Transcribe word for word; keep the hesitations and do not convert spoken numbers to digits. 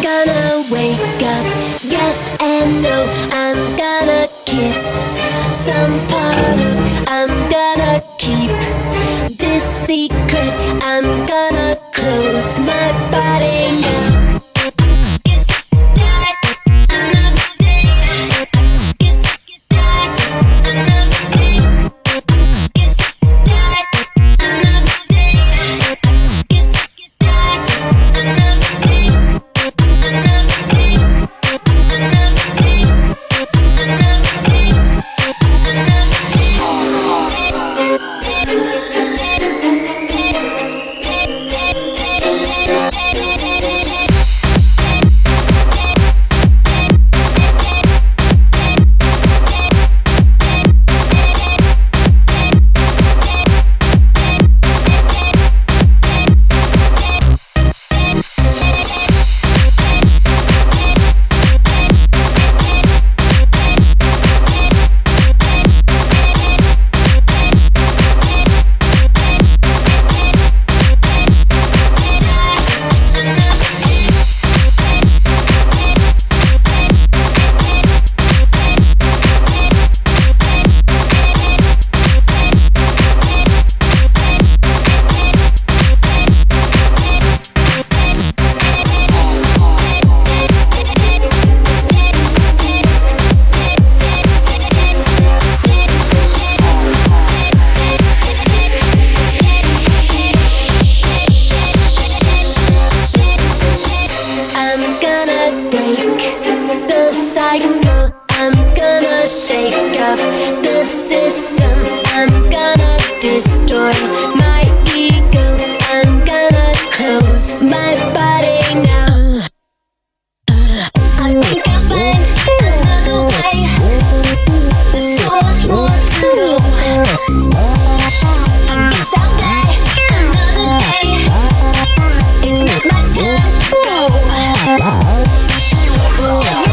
gonna wake up, yes and no. I'm gonna kiss some part of, I'm gonna keep this secret. I'm gonna close my body now. Shake up the system. I'm gonna destroy my ego. I'm gonna close my body now. I think I'll find another way. There's so much more to know. I guess I'll die another day. It's not my time to go.